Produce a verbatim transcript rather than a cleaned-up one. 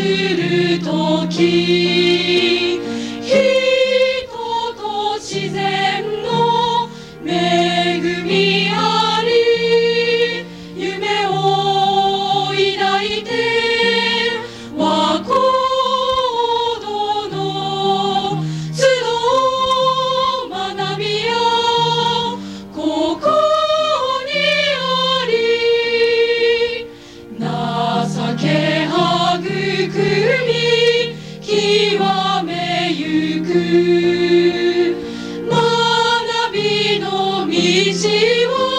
るとき、人と自然の恵みあり、夢を抱いて和光堂の集う学びやここにあり、情け育み極めゆく学びの道を